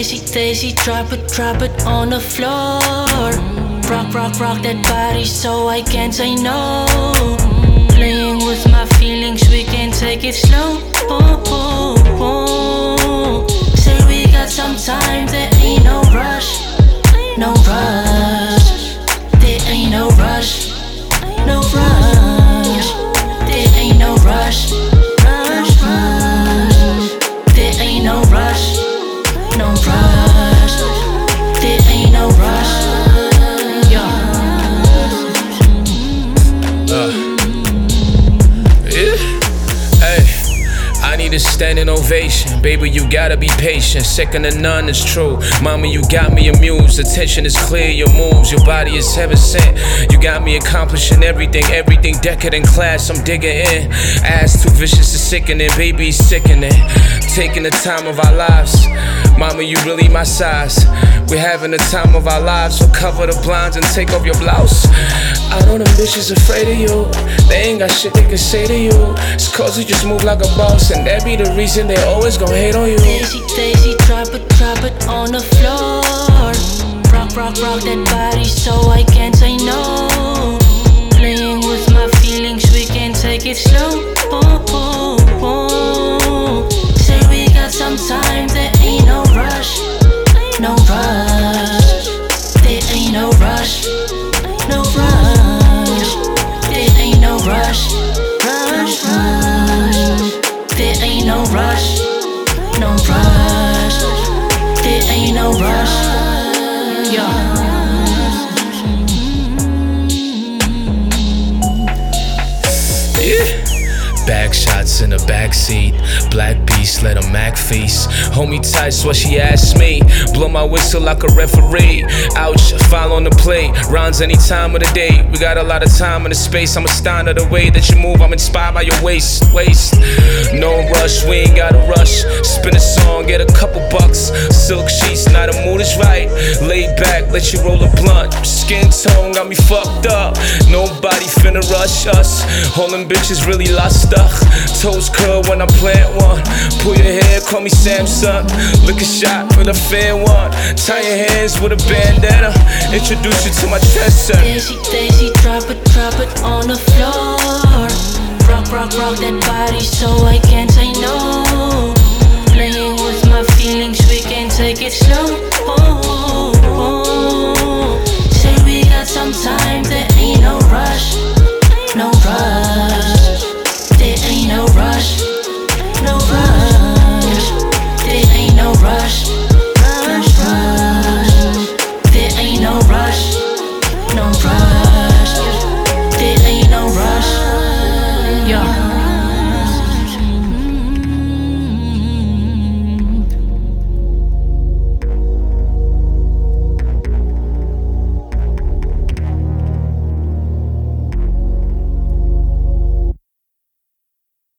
Daisy, drop it on the floor. Rock that body so I can't say no. Playing with my feelings, we can take it slow. Say we got some time, there ain't no rush. No rush, there ain't no rush. No rush, there ain't no rush. Rush, there ain't no rush. No rush, there ain't no rush. I need a standing ovation. Baby, you gotta be patient. Second to none is true. Mama, you got me amused. Attention is clear, your moves. Your body is heaven sent. You got me accomplishing everything decadent class. I'm digging in. Ass too vicious is sickening. Baby, sickening. Taking the time of our lives. Mama, you really my size. We're having the time of our lives. So cover the blinds and take off your blouse. I know them bitches afraid of you. They ain't got shit they can say to you. It's cause you just move like a boss, and that be the reason they always gon' hate on you. Daisy, drop it on the floor. Rock that body so I can't say no. Playing with my feelings, we can take it slow. Say we got some time, there ain't no rush. No rush, there ain't no rush. No rush, there ain't no rush. Rush, there ain't no rush. No rush, there ain't no rush. Yeah. Back shots in the backseat. Black beast, let a Mac feast. Hold me tight, so what she asked me. Blow my whistle like a referee. Ouch, foul on the plate. Rounds any time of the day. We got a lot of time in the space. I'm astounded at the way that you move. I'm inspired by your waist. No rush, we ain't gotta rush. Spin a song, get a couple bucks. Silk sheets, now the mood is right. Laid back, let you roll a blunt. Skin tone got me fucked up. Nobody finna rush us. All them bitches really lost stuff. Toes curl when I plant one. Pull your hair, call me Samsung. Lick a shot with a fair one. Tie your hands with a bandana. Introduce you to my dresser. Daisy, drop it on the floor. Rock that body so I can't say no. Playing with my feelings, we can take it slow.